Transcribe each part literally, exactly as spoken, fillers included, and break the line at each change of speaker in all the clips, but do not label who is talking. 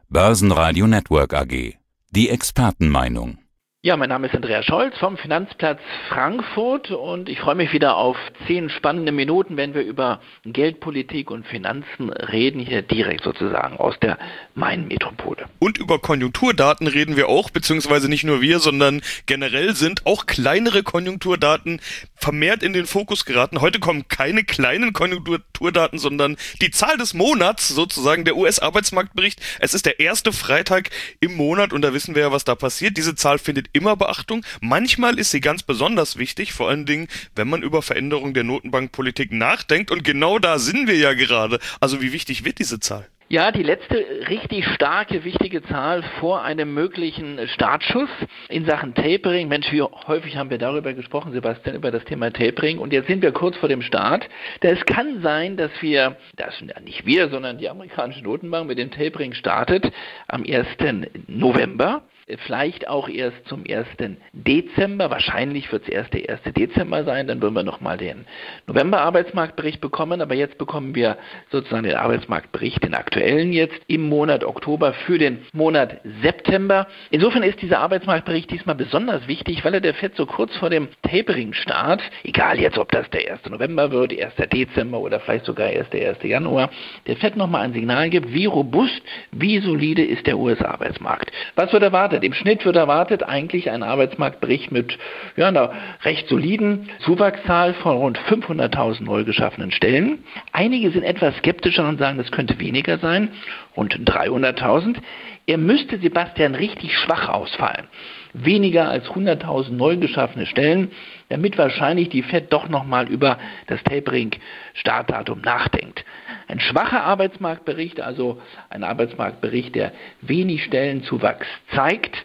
Börsenradio Network A G. Die Expertenmeinung.
Ja, mein Name ist Andreas Scholz vom Finanzplatz Frankfurt und ich freue mich wieder auf zehn spannende Minuten, wenn wir über Geldpolitik und Finanzen reden, hier direkt sozusagen aus der Main-Metropole.
Und über Konjunkturdaten reden wir auch, beziehungsweise nicht nur wir, sondern generell sind auch kleinere Konjunkturdaten vermehrt in den Fokus geraten. Heute kommen keine kleinen Konjunkturdaten, sondern die Zahl des Monats, sozusagen der U S-Arbeitsmarktbericht. Es ist der erste Freitag im Monat und da wissen wir ja, was da passiert. Diese Zahl findet immer Beachtung. Manchmal ist sie ganz besonders wichtig, vor allen Dingen, wenn man über Veränderung der Notenbankpolitik nachdenkt. Und genau da sind wir ja gerade. Also wie wichtig wird diese Zahl?
Ja, die letzte richtig starke, wichtige Zahl vor einem möglichen Startschuss in Sachen Tapering. Mensch, wie häufig haben wir darüber gesprochen, Sebastian, über das Thema Tapering. Und jetzt sind wir kurz vor dem Start. Da es kann sein, dass wir, das nicht wir, sondern die amerikanische Notenbank mit dem Tapering startet am ersten November. Vielleicht auch erst zum ersten Dezember. Wahrscheinlich wird es erst der erste Dezember sein. Dann würden wir nochmal den November-Arbeitsmarktbericht bekommen. Aber jetzt bekommen wir sozusagen den Arbeitsmarktbericht, den aktuellen jetzt im Monat Oktober für den Monat September. Insofern ist dieser Arbeitsmarktbericht diesmal besonders wichtig, weil er der Fed so kurz vor dem Tapering-Start, egal jetzt, ob das der erste November wird, erster Dezember oder vielleicht sogar erst der erste Januar, der Fed nochmal ein Signal gibt, wie robust, wie solide ist der U S-Arbeitsmarkt. Was wird erwartet? Im Schnitt wird erwartet eigentlich ein Arbeitsmarktbericht mit ja, einer recht soliden Zuwachszahl von rund fünfhunderttausend neu geschaffenen Stellen. Einige sind etwas skeptischer und sagen, das könnte weniger sein, rund dreihunderttausend. Er müsste, Sebastian, richtig schwach ausfallen. Weniger als hunderttausend neu geschaffene Stellen, damit wahrscheinlich die Fed doch nochmal über das Tapering-Startdatum nachdenkt. Ein schwacher Arbeitsmarktbericht, also ein Arbeitsmarktbericht, der wenig Stellenzuwachs zeigt,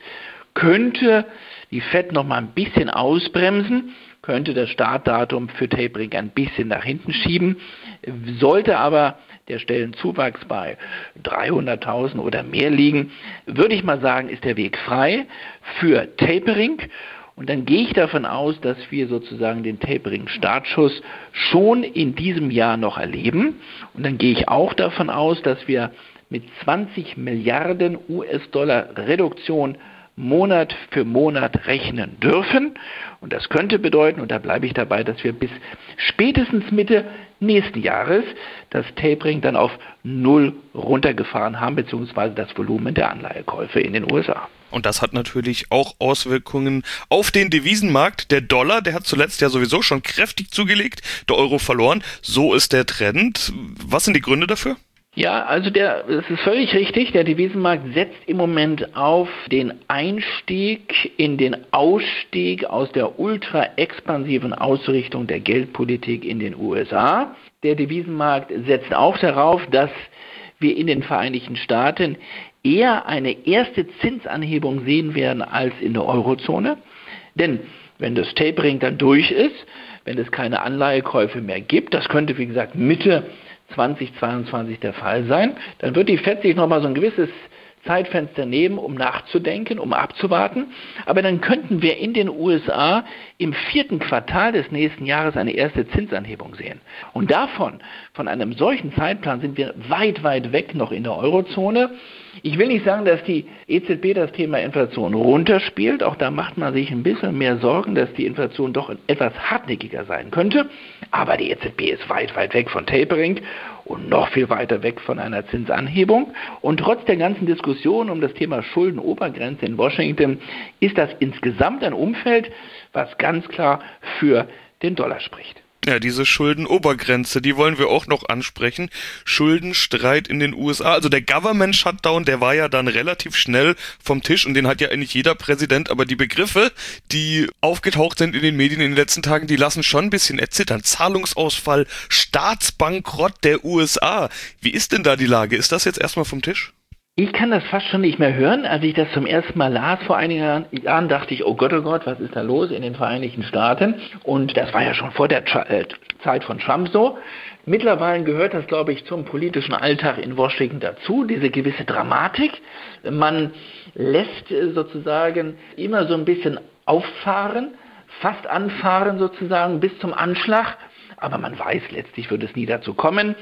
könnte die Fed noch mal ein bisschen ausbremsen, könnte das Startdatum für Tapering ein bisschen nach hinten schieben, sollte aber der Stellenzuwachs bei dreihunderttausend oder mehr liegen, würde ich mal sagen, ist der Weg frei für Tapering. Und dann gehe ich davon aus, dass wir sozusagen den Tapering-Startschuss schon in diesem Jahr noch erleben. Und dann gehe ich auch davon aus, dass wir mit zwanzig Milliarden U S-Dollar Reduktion Monat für Monat rechnen dürfen. Und das könnte bedeuten, und da bleibe ich dabei, dass wir bis spätestens Mitte nächsten Jahres das Tapering dann auf null runtergefahren haben, beziehungsweise das Volumen der Anleihekäufe in den U S A.
Und das hat natürlich auch Auswirkungen auf den Devisenmarkt. Der Dollar, der hat zuletzt ja sowieso schon kräftig zugelegt, der Euro verloren. So ist der Trend. Was sind die Gründe dafür?
Ja, also der, das ist völlig richtig. Der Devisenmarkt setzt im Moment auf den Einstieg in den Ausstieg aus der ultra-expansiven Ausrichtung der Geldpolitik in den U S A. Der Devisenmarkt setzt auch darauf, dass wir in den Vereinigten Staaten eher eine erste Zinsanhebung sehen werden als in der Eurozone. Denn wenn das Tapering dann durch ist, wenn es keine Anleihekäufe mehr gibt, das könnte wie gesagt Mitte zweitausendzweiundzwanzig der Fall sein, dann wird die Fed sich nochmal so ein gewisses Zeitfenster nehmen, um nachzudenken, um abzuwarten. Aber dann könnten wir in den U S A im vierten Quartal des nächsten Jahres eine erste Zinsanhebung sehen. Und davon, von einem solchen Zeitplan, sind wir weit, weit weg noch in der Eurozone. Ich will nicht sagen, dass die E Z B das Thema Inflation runterspielt. Auch da macht man sich ein bisschen mehr Sorgen, dass die Inflation doch etwas hartnäckiger sein könnte. Aber die E Z B ist weit, weit weg von Tapering und noch viel weiter weg von einer Zinsanhebung. Und trotz der ganzen Diskussion um das Thema Schuldenobergrenze in Washington ist das insgesamt ein Umfeld, was ganz klar für den Dollar spricht.
Ja, diese Schuldenobergrenze, die wollen wir auch noch ansprechen. Schuldenstreit in den U S A, also der Government Shutdown, der war ja dann relativ schnell vom Tisch und den hat ja eigentlich jeder Präsident, aber die Begriffe, die aufgetaucht sind in den Medien in den letzten Tagen, die lassen schon ein bisschen erzittern. Zahlungsausfall, Staatsbankrott der U S A. Wie ist denn da die Lage? Ist das jetzt erstmal vom Tisch?
Ich kann das fast schon nicht mehr hören. Als ich das zum ersten Mal las vor einigen Jahren, dachte ich, oh Gott, oh Gott, was ist da los in den Vereinigten Staaten? Und das war ja schon vor der Zeit von Trump so. Mittlerweile gehört das, glaube ich, zum politischen Alltag in Washington dazu, diese gewisse Dramatik. Man lässt sozusagen immer so ein bisschen auffahren, fast anfahren sozusagen bis zum Anschlag. Aber man weiß, letztlich wird es nie dazu kommen.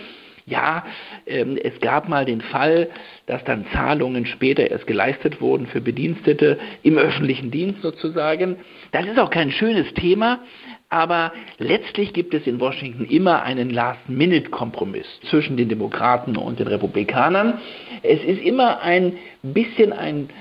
Ja, ähm, es gab mal den Fall, dass dann Zahlungen später erst geleistet wurden für Bedienstete im öffentlichen Dienst sozusagen. Das ist auch kein schönes Thema, aber letztlich gibt es in Washington immer einen Last-Minute-Kompromiss zwischen den Demokraten und den Republikanern. Es ist immer ein bisschen ein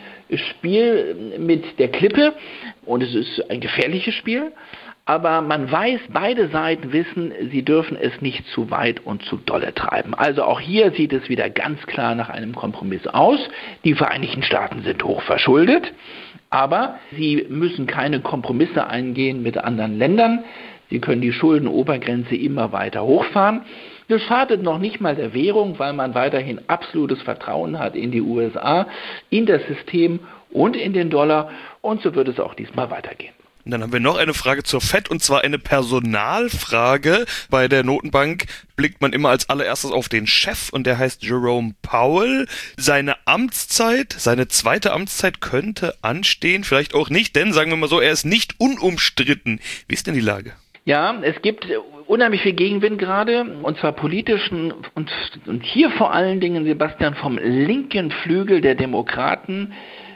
Spiel mit der Klippe und es ist ein gefährliches Spiel. Aber man weiß, beide Seiten wissen, sie dürfen es nicht zu weit und zu dolle treiben. Also auch hier sieht es wieder ganz klar nach einem Kompromiss aus. Die Vereinigten Staaten sind hoch verschuldet, aber sie müssen keine Kompromisse eingehen mit anderen Ländern. Sie können die Schuldenobergrenze immer weiter hochfahren. Das schadet noch nicht mal der Währung, weil man weiterhin absolutes Vertrauen hat in die U S A, in das System und in den Dollar. Und so wird es auch diesmal weitergehen.
Und dann haben wir noch eine Frage zur Fed, und zwar eine Personalfrage. Bei der Notenbank blickt man immer als allererstes auf den Chef, und der heißt Jerome Powell. Seine Amtszeit, seine zweite Amtszeit könnte anstehen, vielleicht auch nicht, denn, sagen wir mal so, er ist nicht unumstritten. Wie ist denn die Lage?
Ja, es gibt unheimlich viel Gegenwind gerade, und zwar politischen und, und hier vor allen Dingen, Sebastian, vom linken Flügel der Demokraten.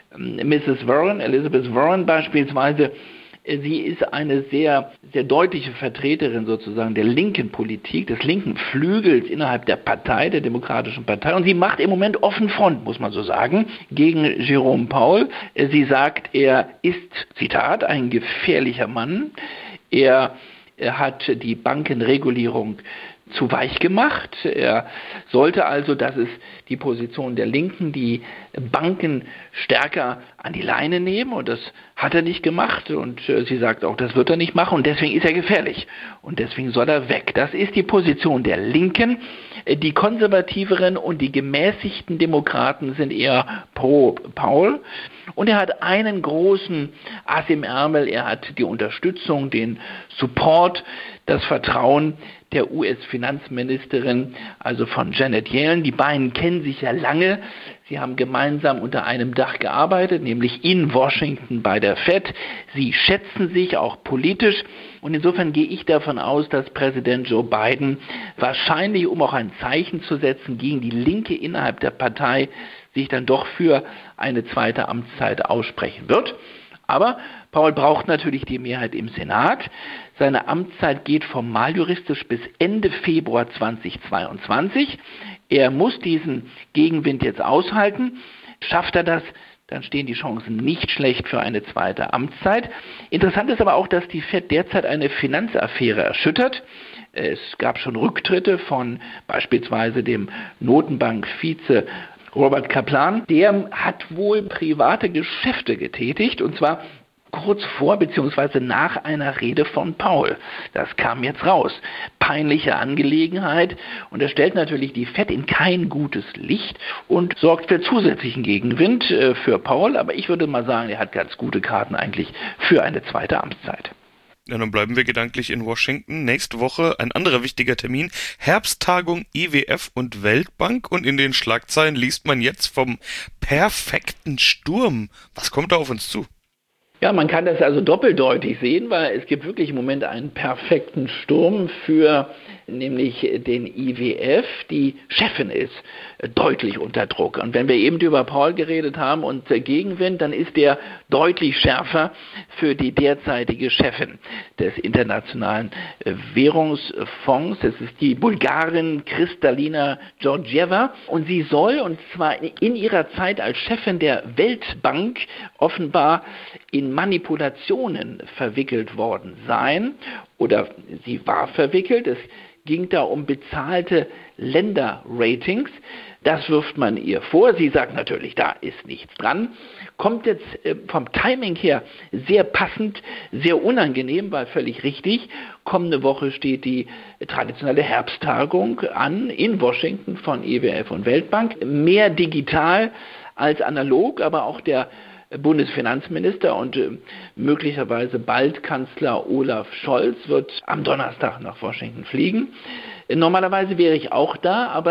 Misses Warren, Elizabeth Warren beispielsweise, sie ist eine sehr, sehr deutliche Vertreterin sozusagen der linken Politik, des linken Flügels innerhalb der Partei, der Demokratischen Partei. Und sie macht im Moment offen Front, muss man so sagen, gegen Jerome Powell. Sie sagt, er ist, Zitat, ein gefährlicher Mann. Er, er hat die Bankenregulierung zu weich gemacht. Er sollte also, das ist die Position der Linken, die Banken stärker an die Leine nehmen, und das hat er nicht gemacht, und äh, sie sagt auch, das wird er nicht machen, und deswegen ist er gefährlich und deswegen soll er weg. Das ist die Position der Linken. Die konservativeren und die gemäßigten Demokraten sind eher pro Powell, und er hat einen großen Ass im Ärmel. Er hat die Unterstützung, den Support, das Vertrauen der U S-Finanzministerin, also von Janet Yellen. Die beiden kennen sich ja lange. Sie haben gemeinsam unter einem Dach gearbeitet, nämlich in Washington bei der Fed. Sie schätzen sich auch politisch, und insofern gehe ich davon aus, dass Präsident Joe Biden wahrscheinlich, um auch ein Zeichen zu setzen gegen die Linke innerhalb der Partei, sich dann doch für eine zweite Amtszeit aussprechen wird. Aber Powell braucht natürlich die Mehrheit im Senat. Seine Amtszeit geht formal juristisch bis Ende Februar zweitausendzweiundzwanzig. Er muss diesen Gegenwind jetzt aushalten. Schafft er das, dann stehen die Chancen nicht schlecht für eine zweite Amtszeit. Interessant ist aber auch, dass die Fed derzeit eine Finanzaffäre erschüttert. Es gab schon Rücktritte von beispielsweise dem Notenbank-Vize Robert Kaplan. Der hat wohl private Geschäfte getätigt, und zwar kurz vor bzw. nach einer Rede von Powell. Das kam jetzt raus. Peinliche Angelegenheit, und das stellt natürlich die Fed in kein gutes Licht und sorgt für zusätzlichen Gegenwind äh, für Powell, aber ich würde mal sagen, er hat ganz gute Karten eigentlich für eine zweite Amtszeit.
Ja, dann bleiben wir gedanklich in Washington. Nächste Woche ein anderer wichtiger Termin, Herbsttagung I W F und Weltbank, und in den Schlagzeilen liest man jetzt vom perfekten Sturm. Was kommt da auf uns zu?
Ja, man kann das also doppeldeutig sehen, weil es gibt wirklich im Moment einen perfekten Sturm für nämlich den I W F. Die Chefin ist deutlich unter Druck. Und wenn wir eben über Powell geredet haben und Gegenwind, dann ist der deutlich schärfer für die derzeitige Chefin des Internationalen Währungsfonds. Das ist die Bulgarin Kristalina Georgieva. Und sie soll, und zwar in ihrer Zeit als Chefin der Weltbank, offenbar in Manipulationen verwickelt worden sein, oder sie war verwickelt. Es ging da um bezahlte Länderratings. Das wirft man ihr vor. Sie sagt natürlich, da ist nichts dran. Kommt jetzt äh, vom Timing her sehr passend, sehr unangenehm, weil völlig richtig. Kommende Woche steht die traditionelle Herbsttagung an in Washington von I W F und Weltbank. Mehr digital als analog, aber auch der Bundesfinanzminister und äh, möglicherweise bald Kanzler Olaf Scholz wird am Donnerstag nach Washington fliegen. Normalerweise wäre ich auch da, aber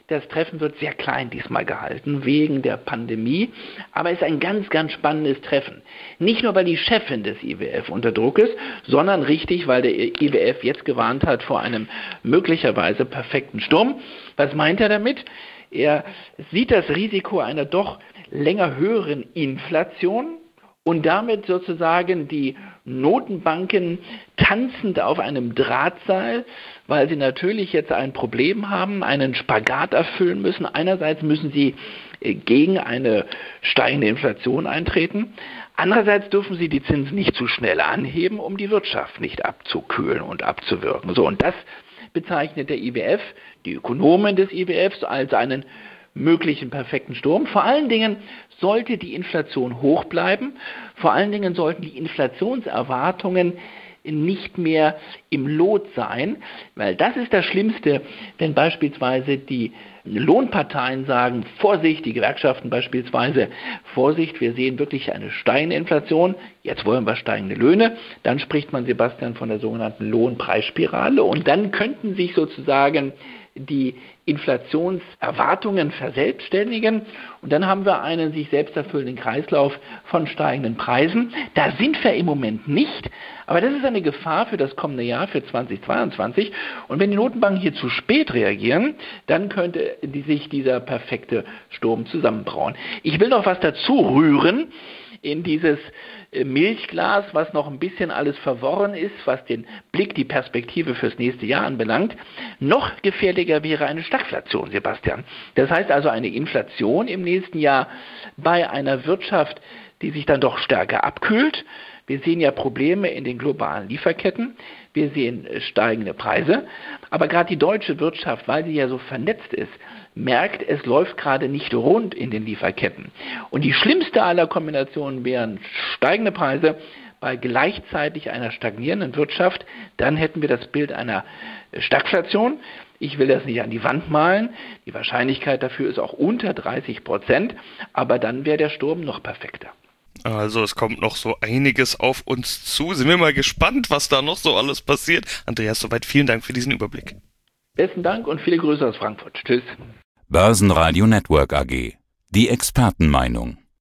Das Treffen wird sehr klein diesmal gehalten, wegen der Pandemie, aber es ist ein ganz, ganz spannendes Treffen. Nicht nur, weil die Chefin des I W F unter Druck ist, sondern richtig, weil der I W F jetzt gewarnt hat vor einem möglicherweise perfekten Sturm. Was meint er damit? Er sieht das Risiko einer doch länger höheren Inflation und damit sozusagen die Notenbanken tanzend auf einem Drahtseil, weil sie natürlich jetzt ein Problem haben, einen Spagat erfüllen müssen. Einerseits müssen sie gegen eine steigende Inflation eintreten. Andererseits dürfen sie die Zinsen nicht zu schnell anheben, um die Wirtschaft nicht abzukühlen und abzuwirken. So, und das bezeichnet der I W F, die Ökonomen des I W Fs, als einen möglichen perfekten Sturm. Vor allen Dingen sollte die Inflation hoch bleiben. Vor allen Dingen sollten die Inflationserwartungen nicht mehr im Lot sein, weil das ist das Schlimmste, wenn beispielsweise die Lohnparteien sagen, Vorsicht, die Gewerkschaften beispielsweise, Vorsicht, wir sehen wirklich eine steigende Inflation, jetzt wollen wir steigende Löhne, dann spricht man, Sebastian, von der sogenannten Lohnpreisspirale und dann könnten sich sozusagen die Inflationserwartungen verselbstständigen und dann haben wir einen sich selbst erfüllenden Kreislauf von steigenden Preisen. Da sind wir im Moment nicht, aber das ist eine Gefahr für das kommende Jahr, für zweitausendzweiundzwanzig und wenn die Notenbanken hier zu spät reagieren, dann könnte die, sich dieser perfekte Sturm zusammenbrauen. Ich will noch was dazu rühren in dieses Milchglas, was noch ein bisschen alles verworren ist, was den Blick, die Perspektive fürs nächste Jahr anbelangt. Noch gefährlicher wäre eine Stagflation, Sebastian. Das heißt also eine Inflation im nächsten Jahr bei einer Wirtschaft, die sich dann doch stärker abkühlt. Wir sehen ja Probleme in den globalen Lieferketten. Wir sehen steigende Preise. Aber gerade die deutsche Wirtschaft, weil sie ja so vernetzt ist, merkt, es läuft gerade nicht rund in den Lieferketten. Und die schlimmste aller Kombinationen wären steigende Preise bei gleichzeitig einer stagnierenden Wirtschaft. Dann hätten wir das Bild einer Stagflation. Ich will das nicht an die Wand malen. Die Wahrscheinlichkeit dafür ist auch unter dreißig Prozent. Aber dann wäre der Sturm noch perfekter.
Also es kommt noch so einiges auf uns zu. Sind wir mal gespannt, was da noch so alles passiert. Andreas, soweit vielen Dank für diesen Überblick.
Besten Dank und viele Grüße aus Frankfurt. Tschüss.
Börsenradio Network A G. Die Expertenmeinung.